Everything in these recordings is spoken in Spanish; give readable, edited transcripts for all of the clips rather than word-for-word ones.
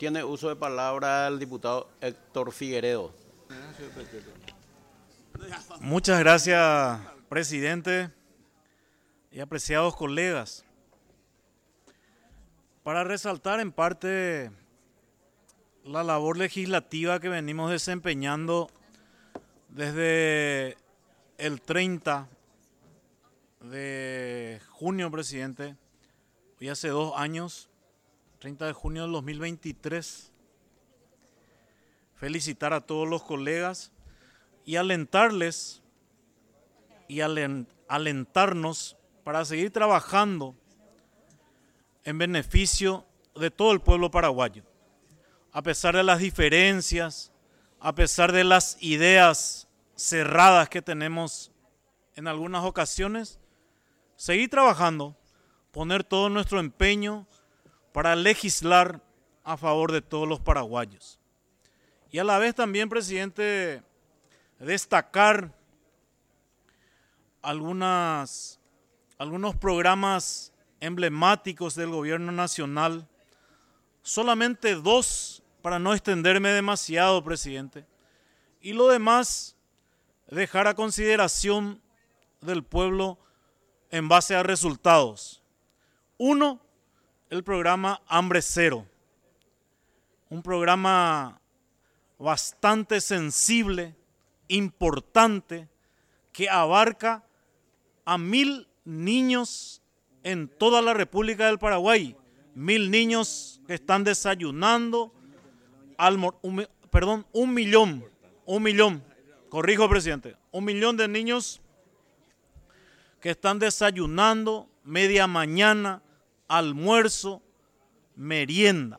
Tiene uso de palabra el diputado Héctor Figueredo. Muchas gracias, presidente y apreciados colegas. Para resaltar en parte la labor legislativa que venimos desempeñando desde el 30 de junio, presidente, hoy hace 2 años, 30 de junio del 2023. Felicitar a todos los colegas y alentarles y alentarnos para seguir trabajando en beneficio de todo el pueblo paraguayo. A pesar de las diferencias, a pesar de las ideas cerradas que tenemos en algunas ocasiones, seguir trabajando, poner todo nuestro empeño para legislar a favor de todos los paraguayos. Y a la vez también, presidente, destacar algunos programas emblemáticos del gobierno nacional, solamente 2 para no extenderme demasiado, presidente, y lo demás dejar a consideración del pueblo en base a resultados. 1, el programa Hambre Cero, un programa bastante sensible, importante, que abarca a 1000 niños en toda la República del Paraguay. 1000 niños que están desayunando, 1 millón, corrijo, presidente, 1 millón de niños que están desayunando, media mañana, almuerzo, merienda.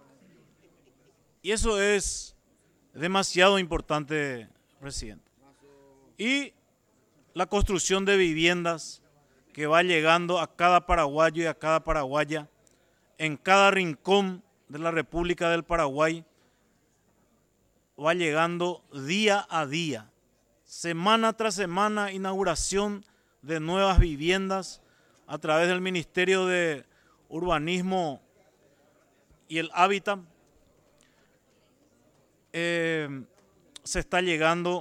Y eso es demasiado importante, presidente. Y la construcción de viviendas que va llegando a cada paraguayo y a cada paraguaya en cada rincón de la República del Paraguay, va llegando día a día, semana tras semana, inauguración de nuevas viviendas a través del Ministerio de Urbanismo y el Hábitat. Se está llegando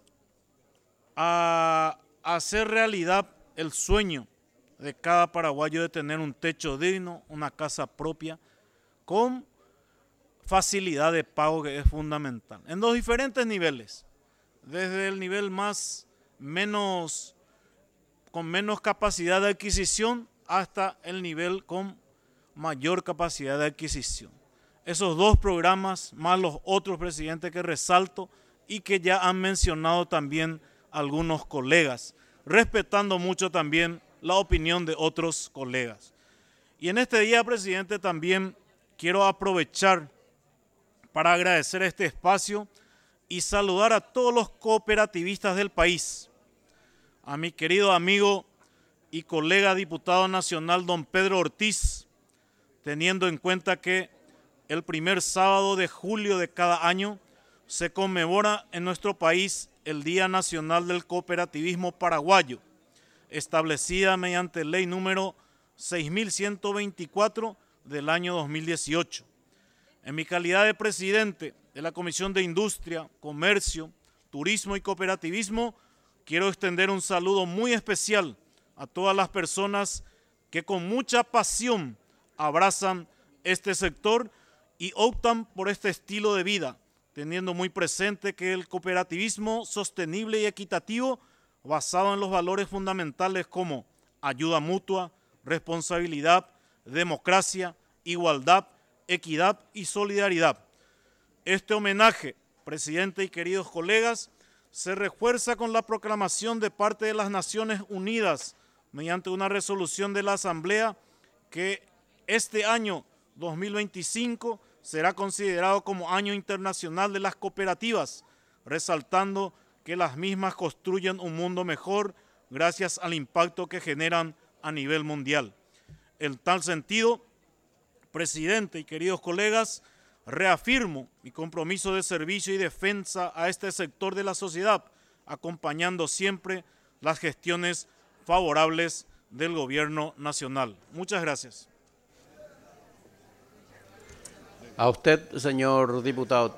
a hacer realidad el sueño de cada paraguayo de tener un techo digno, una casa propia, con facilidad de pago, que es fundamental, en los diferentes niveles, desde el nivel con menos capacidad de adquisición hasta el nivel con mayor capacidad de adquisición. Esos 2 programas, más los otros, presidente, que resalto y que ya han mencionado también algunos colegas, respetando mucho también la opinión de otros colegas. Y en este día, presidente, también quiero aprovechar para agradecer este espacio y saludar a todos los cooperativistas del país, a mi querido amigo y colega diputado nacional don Pedro Ortiz, teniendo en cuenta que el primer sábado de julio de cada año se conmemora en nuestro país el Día Nacional del Cooperativismo Paraguayo, establecida mediante ley número 6124 del año 2018. En mi calidad de presidente de la Comisión de Industria, Comercio, Turismo y Cooperativismo, quiero extender un saludo muy especial a todas las personas que con mucha pasión abrazan este sector y optan por este estilo de vida, teniendo muy presente que el cooperativismo sostenible y equitativo, basado en los valores fundamentales como ayuda mutua, responsabilidad, democracia, igualdad, equidad y solidaridad. Este homenaje, presidente y queridos colegas, se refuerza con la proclamación de parte de las Naciones Unidas mediante una resolución de la Asamblea que este año 2025 será considerado como Año Internacional de las Cooperativas, resaltando que las mismas construyen un mundo mejor gracias al impacto que generan a nivel mundial. En tal sentido, presidente y queridos colegas, reafirmo mi compromiso de servicio y defensa a este sector de la sociedad, acompañando siempre las gestiones favorables del gobierno nacional. Muchas gracias. A usted, señor diputado,